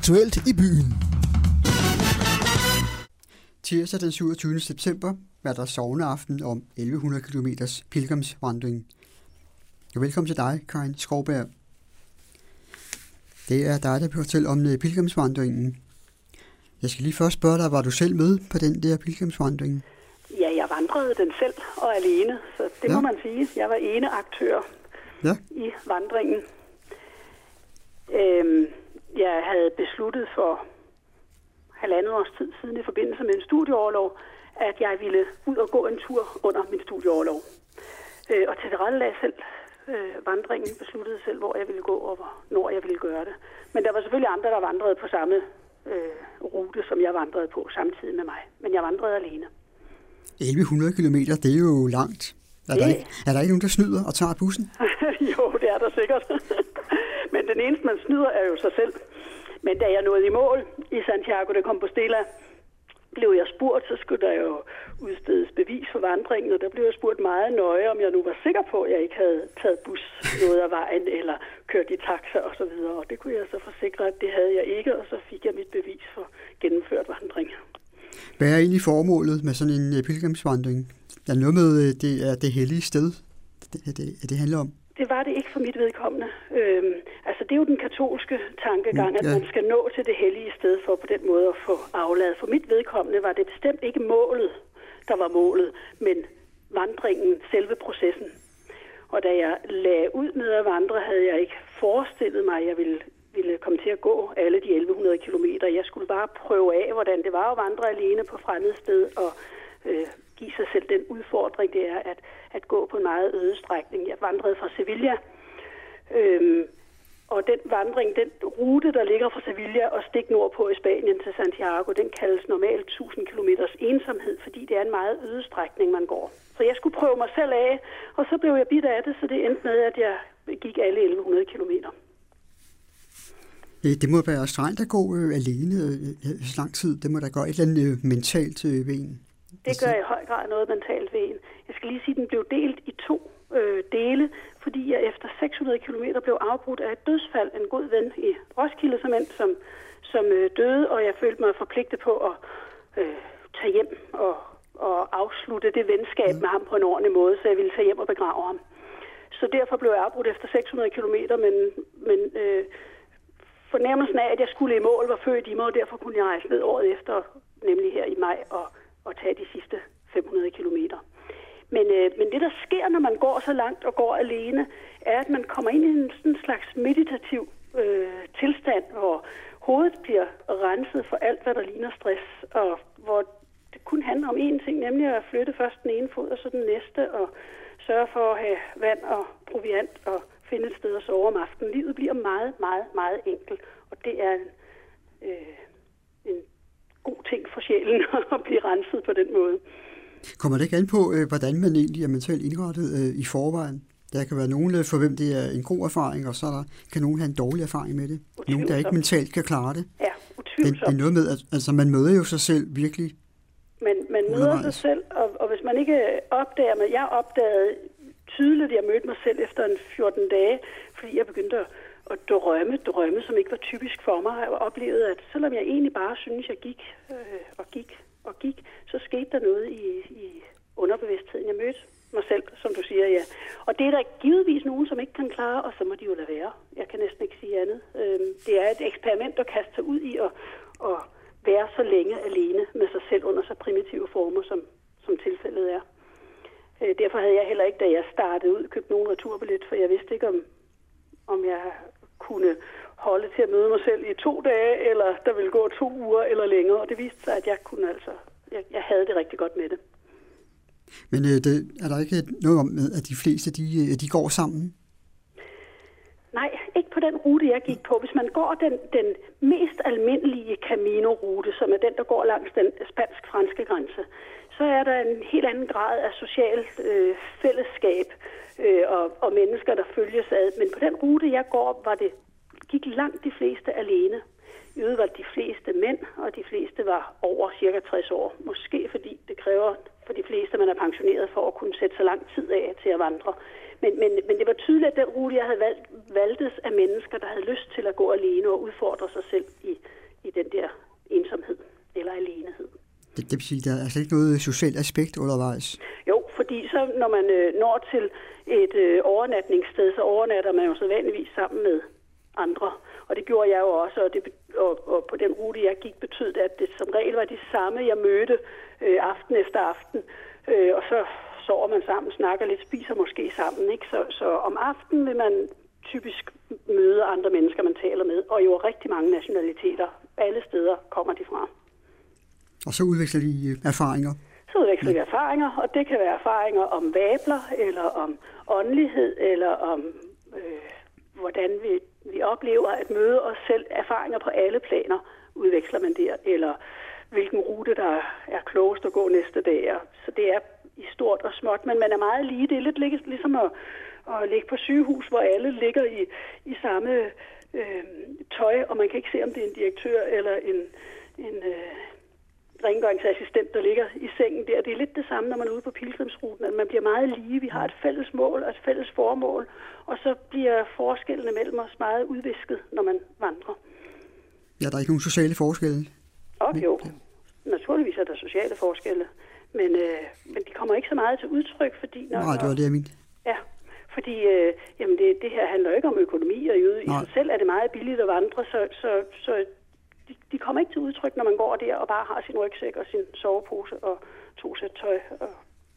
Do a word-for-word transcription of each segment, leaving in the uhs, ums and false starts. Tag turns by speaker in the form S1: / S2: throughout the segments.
S1: aktuelt i byen. Tirsdag den syvogtyvende september er der sovneaften om elleve hundrede kilometers pilgrimsvandring. Velkommen til dig, Karin Skovberg. Det er dig, der vil fortælle om pilgrimsvandringen. Jeg skal lige først spørge dig, var du selv med på den der pilgrimsvandring?
S2: Ja, jeg vandrede den selv og alene, så det ja. må man sige. Jeg var ene aktør ja. i vandringen. Øhm, jeg havde besluttet for halvandet års tid siden i forbindelse med en studieoverlov, at jeg ville ud og gå en tur under min studieoverlov. Øh, og til det rette lagde selv øh, vandringen, besluttede selv, hvor jeg ville gå og når jeg ville gøre det. Men der var selvfølgelig andre, der vandrede på samme øh, rute, som jeg vandrede på samtidig med mig. Men jeg vandrede alene.
S1: elleve hundrede kilometer, det er jo langt. Er der, ikke, er der ikke nogen, der snyder og tager bussen?
S2: Jo, det er der sikkert. Men den eneste, man snyder, er jo sig selv. Men da jeg nåede i mål i Santiago de Compostela, blev jeg spurgt, så skulle der jo udstedes bevis for vandringen, og der blev jeg spurgt meget nøje, om jeg nu var sikker på, at jeg ikke havde taget bus noget af vejen, eller kørt i taxa og så videre. Og det kunne jeg så forsikre, at det havde jeg ikke, og så fik jeg mit bevis for gennemført vandring.
S1: Hvad er egentlig formålet med sådan en pilgrimsvandring? Der er noget med, det er det hellige sted, det, det, det handler om.
S2: Det var det ikke for mit vedkommende. Øhm, altså det er jo den katolske tankegang, mm, ja. at man skal nå til det hellige sted for på den måde at få afladet. For mit vedkommende var det bestemt ikke målet, der var målet, men vandringen, selve processen. Og da jeg lagde ud med at vandre, havde jeg ikke forestillet mig, at jeg ville, ville komme til at gå alle de elleve hundrede kilometer. Jeg skulle bare prøve af, hvordan det var at vandre alene på fremmed sted og øh, give sig selv den udfordring, det er at, at gå på en meget øde strækning. Jeg vandrede fra Sevilla, øhm, og den vandring, den rute, der ligger fra Sevilla og stik nordpå i Spanien til Santiago, den kaldes normalt tusind kilometers ensomhed, fordi det er en meget øde strækning, man går. Så jeg skulle prøve mig selv af, og så blev jeg bidt af det, så det endte med, at jeg gik alle elleve hundrede kilometer.
S1: Det må være strengt at gå øh, alene øh, så lang tid. Det må da gøre et eller andet øh, mentalt øh, ved en.
S2: Det gør i høj grad noget mentalt ved en. Jeg skal lige sige, at den blev delt i to øh, dele, fordi jeg efter seks hundrede kilometer blev afbrudt af et dødsfald. En god ven i Roskilde, som, som, som øh, døde, og jeg følte mig forpligtet på at øh, tage hjem og, og afslutte det venskab ja. med ham på en ordentlig måde, så jeg ville tage hjem og begrave ham. Så derfor blev jeg afbrudt efter seks hundrede kilometer, men, men øh, fornemmelsen af, at jeg skulle i mål, var født i mig, og derfor kunne jeg rejse ned året efter, nemlig her i maj, og og tage de sidste fem hundrede kilometer. Men, øh, men det, der sker, når man går så langt og går alene, er, at man kommer ind i en sådan slags meditativ øh, tilstand, hvor hovedet bliver renset for alt, hvad der ligner stress, og hvor det kun handler om én ting, nemlig at flytte først den ene fod og så den næste, og sørge for at have vand og proviant og finde et sted at sove om aftenen. Livet bliver meget, meget, meget enkelt, og det er en, øh, en god ting for sjælen at blive renset på den måde.
S1: Kommer det ikke an på, hvordan man egentlig er mentalt indrettet i forvejen? Der kan være nogen, for hvem det er en god erfaring, og så der, kan nogen have en dårlig erfaring med det. Utvivlsomt. Nogen, der ikke mentalt kan klare det.
S2: Ja, utvivlsomt.
S1: Det, det er noget med, at altså, man møder jo sig selv virkelig.
S2: Men man møder sig selv, og, og hvis man ikke opdager, men jeg opdagede tydeligt, at jeg mødte mig selv efter en fjorten dage, fordi jeg begyndte at og drømme, drømme, som ikke var typisk for mig. Jeg oplevede, at selvom jeg egentlig bare synes, jeg gik øh, og gik og gik, så skete der noget i, i underbevidstheden. Jeg mødte mig selv, som du siger, ja. Og det er der givetvis nogen, som ikke kan klare, og så må de jo lade være. Jeg kan næsten ikke sige andet. Øh, det er et eksperiment at kaste sig ud i og, og være så længe alene med sig selv under så primitive former, som, som tilfældet er. Øh, derfor havde jeg heller ikke, da jeg startede ud, købt nogen returbillet, for jeg vidste ikke, om om jeg kunne holde til at møde mig selv i to dage, eller der ville gå to uger eller længere. Og det viste sig, at jeg kunne altså, jeg, jeg havde det rigtig godt med det.
S1: Men øh, det, er der ikke noget om, at de fleste, de, de går sammen?
S2: Nej, ikke på den rute, jeg gik på. Hvis man går den, den mest almindelige Camino-rute, som er den, der går langs den spansk-franske grænse, så er der en helt anden grad af socialt øh, fællesskab øh, og, og mennesker, der følges ad. Men på den rute, jeg går, var det, gik langt de fleste alene. I øvrigt var de fleste mænd, og de fleste var over cirka tres år. Måske fordi det kræver for de fleste, man er pensioneret for at kunne sætte så lang tid af til at vandre. Men, men, men det var tydeligt, at den rute, jeg havde valgt, valgtes af mennesker, der havde lyst til at gå alene og udfordre sig selv i
S1: Det, det vil sige, der er altså ikke noget socialt aspekt undervejs?
S2: Jo, fordi så når man øh, når til et øh, overnatningssted, så overnatter man jo sædvanligvis sammen med andre. Og det gjorde jeg jo også, og, det, og, og på den rute, jeg gik, betød det, at det som regel var de samme, jeg mødte øh, aften efter aften. Øh, og så sover man sammen, snakker lidt, spiser måske sammen. Ikke? Så, så om aftenen vil man typisk møde andre mennesker, man taler med, og jo rigtig mange nationaliteter. Alle steder kommer de fra.
S1: Og så udveksler de erfaringer?
S2: Så udveksler vi erfaringer, og det kan være erfaringer om vabler, eller om åndelighed, eller om øh, hvordan vi, vi oplever at møde os selv. Erfaringer på alle planer udveksler man der, eller hvilken rute, der er klogest at gå næste dag. Så det er i stort og småt, men man er meget lige. Det er lidt ligesom at, at ligge på sygehus, hvor alle ligger i, i samme øh, tøj, og man kan ikke se, om det er en direktør eller en, en øh, rengøringsassistent, der ligger i sengen der. Det er lidt det samme, når man er ude på pilgrimsruten, at man bliver meget lige. Vi har et fælles mål og et fælles formål, og så bliver forskellene mellem os meget udvisket, når man vandrer.
S1: Ja, der er ikke nogen sociale forskelle?
S2: Og jo, naturligvis er der sociale forskelle, men, øh, men de kommer ikke så meget til udtryk, fordi... Når,
S1: Nej, det var det, jeg mente.
S2: Ja, fordi øh, jamen det, det her handler ikke om økonomi, og i sig selv er det meget billigt at vandre, så, så, så de, de kommer ikke til udtryk, når man går der og bare har sin rygsæk og sin sovepose og to sæt tøj og,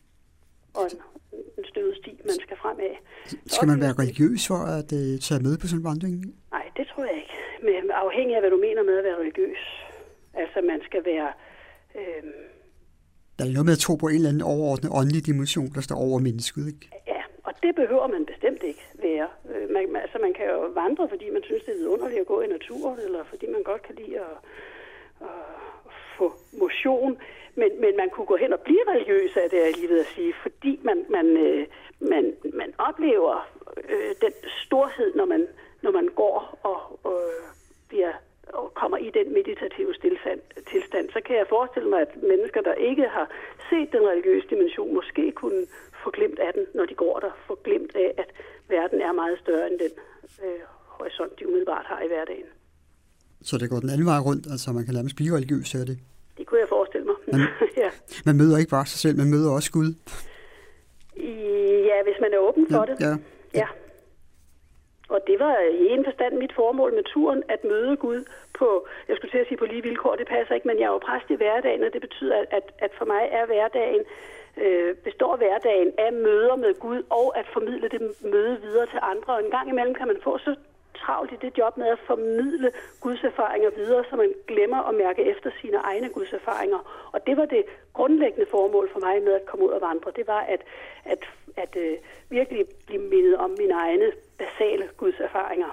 S2: og en, en støvet sti, man skal fremad.
S1: Skal man være religiøs for at uh, tage med på sådan en vandring?
S2: Nej, det tror jeg ikke. Men afhængig af, hvad du mener med at være religiøs. Altså, man skal være... Øh,
S1: Der er noget med at tro på en eller anden overordnet åndelig dimension, der står over mennesket, ikke?
S2: Ja, og det behøver man bestemt ikke være. Man, altså, man kan jo vandre, fordi man synes, det er vidunderligt at gå i naturen, eller fordi man godt kan lide at, at få motion. Men, men man kunne gå hen og blive religiøs af det, jeg lige ved at sige, fordi man, man, man, man oplever øh, den storhed, når man, når man går og, og bliver... og kommer i den meditative tilstand, tilstand, så kan jeg forestille mig, at mennesker, der ikke har set den religiøse dimension, måske kunne få glemt af den, når de går der, få glemt af, at verden er meget større end den øh, horisont, de umiddelbart har i hverdagen. Så
S1: det går den anden vej rundt, altså man kan nærmest blive religiøs af det?
S2: Det kunne jeg forestille mig.
S1: Man, ja. Man møder ikke bare sig selv, man møder også Gud?
S2: Ja, hvis man er åben for
S1: ja,
S2: det.
S1: Ja.
S2: ja. Og det var i en forstand mit formål med turen, at møde Gud på, jeg skulle til at sige på lige vilkår, det passer ikke, men jeg er jo præst i hverdagen, og det betyder, at, at for mig er hverdagen, øh, består hverdagen af møder med Gud, og at formidle det møde videre til andre. Og en gang imellem kan man få så travlt i det job med at formidle Guds erfaringer videre, så man glemmer at mærke efter sine egne Guds erfaringer. Og det var det grundlæggende formål for mig med at komme ud og vandre. Det var at, at, at øh, virkelig blive mindet om mine egne basale Guds erfaringer.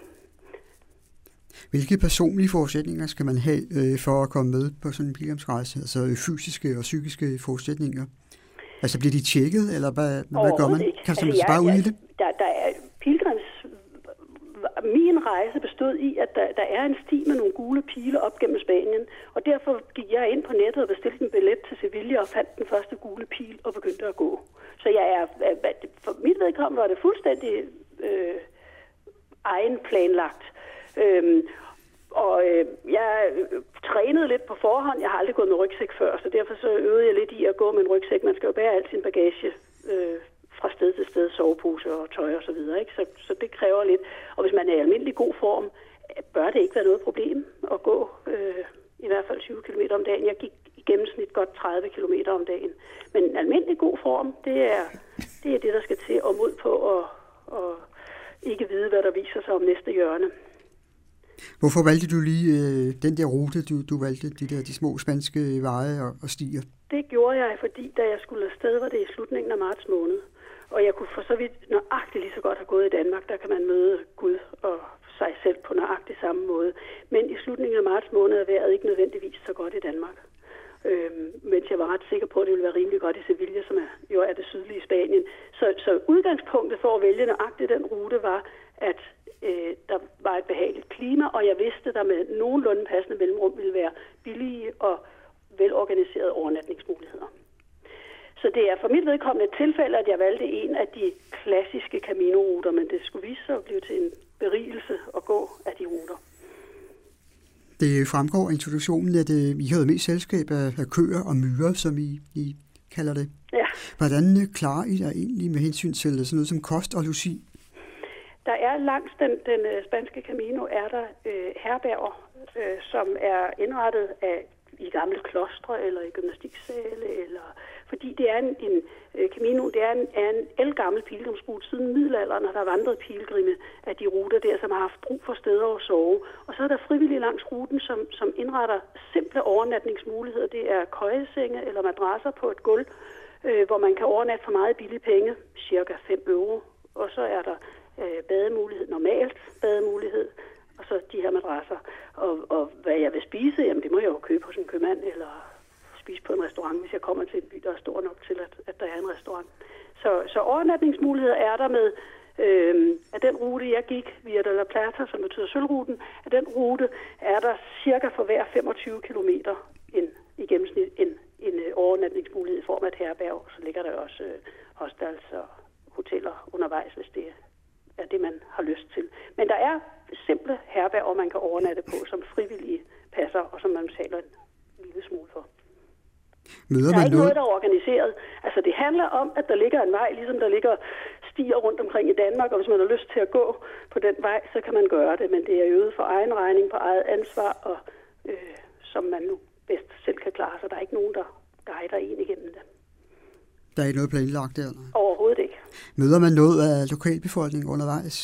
S1: Hvilke personlige forudsætninger skal man have øh, for at komme med på sådan en pilgrimsrejse? Altså fysiske og psykiske forudsætninger? Altså bliver de tjekket, eller hvad, hvad gør man? Kan man altså, bare ud i det?
S2: Der, der er pilgrims... Min rejse bestod i, at der, der er en sti med nogle gule pile op gennem Spanien, og derfor gik jeg ind på nettet og bestilte en billet til Sevilla og fandt den første gule pil og begyndte at gå. Så jeg er, for mit vedkommende var det fuldstændig øh, egen planlagt. Øhm, og øh, jeg trænede lidt på forhånd. Jeg har aldrig gået med rygsæk før, så derfor så øvede jeg lidt i at gå med en rygsæk. Man skal jo bære al sin bagage øh, fra sted til sted, sovepose og tøj og så videre, ikke? Så, så det kræver lidt. Og hvis man er i almindelig god form, bør det ikke være noget problem at gå øh, i hvert fald tyve kilometer om dagen. Jeg gik i gennemsnit godt tredive kilometer om dagen. Men en almindelig god form, det er det, er det der skal til, og mod på at og ikke vide, hvad der viser sig om næste hjørne.
S1: Hvorfor valgte du lige øh, den der rute, du, du valgte, de der de små spanske veje og, og stier?
S2: Det gjorde jeg, fordi da jeg skulle afsted, var det i slutningen af marts måned. Og jeg kunne for så vidt nøjagtigt lige så godt have gået i Danmark. Der kan man møde Gud og sig selv på nøjagtig samme måde. Men i slutningen af marts måned er vejret ikke nødvendigvis så godt i Danmark. Øhm, mens jeg var ret sikker på, at det ville være rimelig godt i Sevilla, som er, jo er det sydlige Spanien. Så, så udgangspunktet for at vælge nøjagtigt den rute var, at øh, der var et behageligt klima, og jeg vidste, at der med nogenlunde passende mellemrum ville være billige og velorganiserede overnatningsmuligheder. Så det er for mit vedkommende et tilfælde, at jeg valgte en af de klassiske Camino-ruter, men det skulle vise sig at blive til en berigelse at gå af de ruter.
S1: Det fremgår af introduktionen, at I havde mest selskab af, af køer og myrer, som I, I kalder det.
S2: Ja.
S1: Hvordan klarer I dig egentlig med hensyn til sådan noget som kost og logi?
S2: Der er langs den, den spanske Camino er der øh, herberger, øh, som er indrettet af i gamle klostre eller i gymnastiksale, eller fordi det er en, en uh, Camino, det er en, er en ældgammel pilgrimsrute. Siden middelalderen har der vandret pilgrimme af de ruter der, som har haft brug for steder at sove. Og så er der frivillige langs ruten, som, som indretter simple overnatningsmuligheder. Det er køjesenge eller madrasser på et gulv, øh, hvor man kan overnatte for meget billige penge, cirka fem euro. Og så er der øh, bademulighed, normalt bademulighed, og så de her madrasser. Og, og hvad jeg vil spise, jamen det må jeg jo købe hos en købmand, eller spise på en restaurant, hvis jeg kommer til en by, der er stor nok til, at, at der er en restaurant. Så, så overnatningsmuligheder er der med, øh, at den rute, jeg gik via de la Plata, som betyder sølvruten, at den rute er der cirka for hver femogtyve kilometer en, i gennemsnit en, en uh, overnatningsmulighed i form af et herberg. Så ligger der også øh, hostels og hoteller undervejs, hvis det er det, man har lyst til. Men der er simple herberger, man kan overnatte på, som frivillige passer, og som man betaler en lille smule for.
S1: Møder
S2: der er ikke
S1: noget,
S2: noget, der er organiseret. Altså, det handler om, at der ligger en vej, ligesom der ligger stier rundt omkring i Danmark, og hvis man har lyst til at gå på den vej, så kan man gøre det, men det er øvet for egen regning, på eget ansvar, og øh, som man nu bedst selv kan klare, så der er ikke nogen, der guider en igennem det.
S1: Der er ikke noget planlagt der? Eller?
S2: Overhovedet ikke.
S1: Møder man noget af lokalbefolkningen undervejs?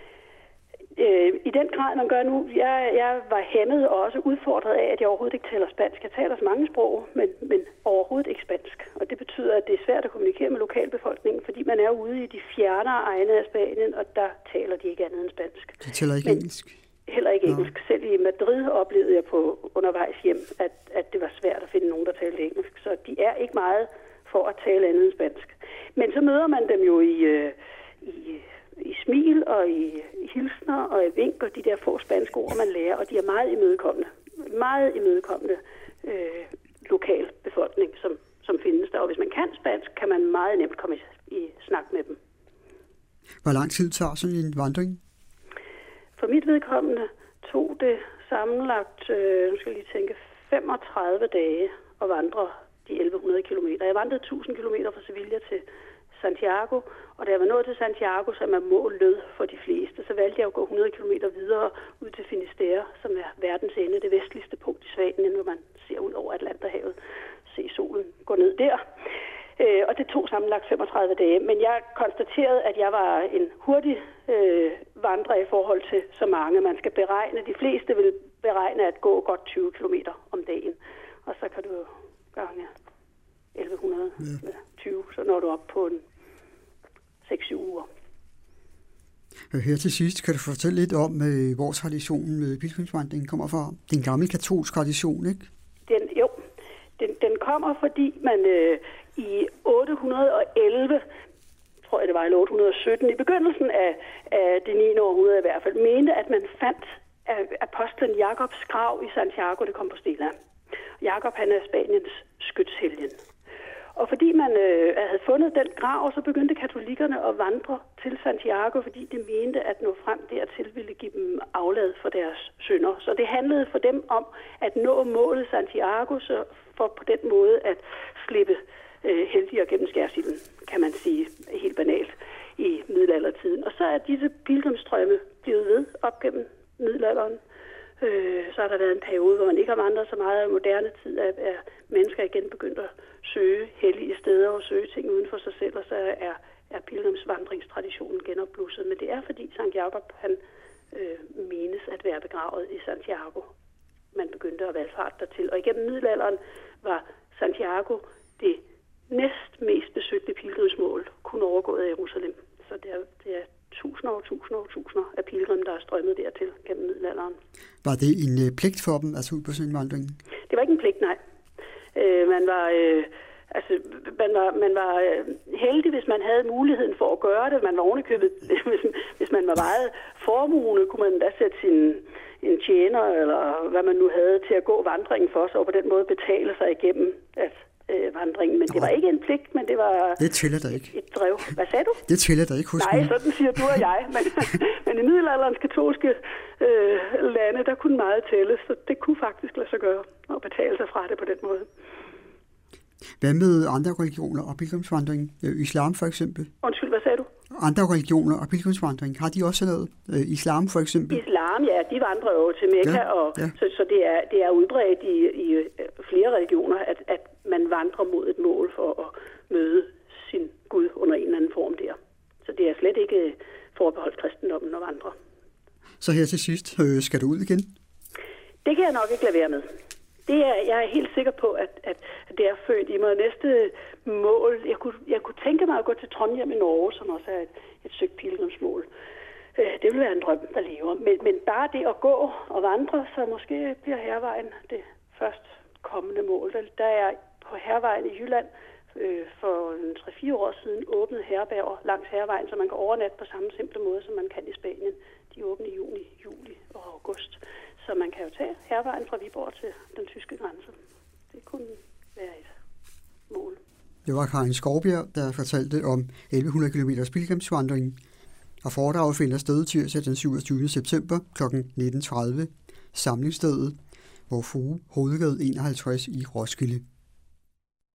S2: Øh, I den grad, man gør nu, jeg, jeg var hæmmet og også udfordret af, at jeg overhovedet ikke taler spansk. Jeg taler så mange sprog, men, men overhovedet ikke spansk. Og det betyder, at det er svært at kommunikere med lokalbefolkningen, fordi man er ude i de fjernere egne af Spanien, og der taler de ikke andet end spansk.
S1: De taler ikke
S2: men
S1: engelsk?
S2: Heller ikke engelsk. Nå. Selv i Madrid oplevede jeg på undervejs hjem, at, at det var svært at finde nogen, der talte engelsk. Så de er ikke meget for at tale andet end spansk. Men så møder man dem jo i... Øh, i i smil og i hilsner og i vink og de der få spanske ord, man lærer, og de er meget imødekommende. Meget imødekommende øh, lokal befolkning, som, som findes der. Og hvis man kan spansk, kan man meget nemt komme i, i snak med dem.
S1: Hvor lang tid tager sådan en vandring? For
S2: mit vedkommende tog det sammenlagt, øh, nu skal jeg lige tænke, femogtredive dage at vandre de elleve hundrede kilometer. Jeg vandrede tusind kilometer fra Sevilla til Santiago, og da jeg var nået til Santiago, som er mål lød for de fleste, så valgte jeg at gå hundrede kilometer videre ud til Finisterre, som er verdens ende, det vestligste punkt i Spanien, hvor man ser ud over Atlanterhavet, se solen gå ned der. Øh, og det tog sammenlagt femogtredive dage, men jeg konstaterede, at jeg var en hurtig øh, vandrer i forhold til så mange. Man skal beregne, de fleste vil beregne at gå godt tyve kilometer om dagen, og så kan du gange elleve tyve, så når du op på en seks syv uger.
S1: Her til sidst, kan du fortælle lidt om, hvor traditionen med pilgrimsvandringen kommer fra? Det er en gammel katolsk tradition, ikke?
S2: Den, jo, den, den kommer, fordi man øh, i otte hundrede og elleve, tror jeg det var, eller otte hundrede og sytten, i begyndelsen af, af det niende århundrede i hvert fald, mente, at man fandt apostlen Jakobs grav i Santiago de Compostela. Jakob, han er Spaniens skytshelgen. Og fordi man øh, havde fundet den grav, så begyndte katolikkerne at vandre til Santiago, fordi de mente, at nå frem dertil ville give dem aflad for deres synder. Så det handlede for dem om at nå målet Santiago, så for på den måde at slippe øh, heldigere gennem skærsilden, kan man sige helt banalt, i middelaldertiden. Og så er disse pilgrimstrømme blevet ved op gennem middelalderen. Øh, så har der været en periode, hvor man ikke har vandret så meget. I moderne tid er, er mennesker igen begyndt at søge hellige steder og søge ting uden for sig selv, og så er, er pilgrimsvandringstraditionen genopblusset. Men det er fordi Sankt Jakob, han øh, menes at være begravet i Santiago. Man begyndte at valfarte dertil. Og igennem middelalderen var Santiago det næst mest besøgte pilgrimsmål, kun overgået af Jerusalem. Så det er, det er tusinder og tusinder og tusinder af pilgrim, der er strømmet dertil gennem middelalderen.
S1: Var det en øh, pligt for dem, altså ud på sådan en vandring?
S2: Det var ikke en pligt, nej. Øh, man var, øh, altså, man var, man var øh, heldig, hvis man havde muligheden for at gøre det. Man var ovenikøbet, hvis, hvis man var meget formuende, kunne man da sætte sin en tjener, eller hvad man nu havde, til at gå vandringen for sig, og på den måde betale sig igennem at øh, vandringen. Men det var ikke en pligt, men det var
S1: det tæller der ikke.
S2: Et, et drev. Hvad sagde du?
S1: Det tæller der ikke hos
S2: Nej, sådan siger du og jeg. Men, men i middelalderens katolske øh, lande, der kunne meget tælles, så det kunne faktisk lade sig gøre og betale sig fra det på den måde.
S1: Hvad med andre religioner og pilgrimsvandring? Islam for eksempel?
S2: Undskyld, hvad sagde du?
S1: Andre religioner og pilgrimsvandring, har de også noget? Islam for eksempel?
S2: Islam, ja, de vandrer jo til Mekka,
S1: ja,
S2: og
S1: ja.
S2: så, så det, er, det er udbredt i, i flere religioner, at, at man vandrer mod et mål for at møde sin Gud under en eller anden form der. Så det er slet ikke forbeholdt kristendommen at vandre.
S1: Så her til sidst, øh, skal du ud igen?
S2: Det kan jeg nok ikke lade være med. Det er, jeg er helt sikker på, at, at det er født i mig. Næste mål, jeg kunne, jeg kunne tænke mig at gå til Trondheim i Norge, som også er et, et søgt pilgrimsmål. Det vil være en drøm, der lever. Men, men bare det at gå og vandre, så måske bliver Hærvejen det først kommende mål. Der er på Hærvejen i Jylland øh, for tre fire år siden åbnet herberger langs Hærvejen, så man kan overnatte på samme simple måde, som man kan i Spanien. De åbner i juni, juli og august. Så man kan jo tage Hærvejen fra Viborg til den tyske grænse. Det kunne være et mål.
S1: Det var Karin Skovbjerg, der fortalte om elleve hundrede kilometers pilgrimsvandring. Og foredraget finder sted tirsdag den syvogtyvende september kl. nitten tredive. Samlingsstedet Vor Frue Hovedgade enoghalvtreds i Roskilde.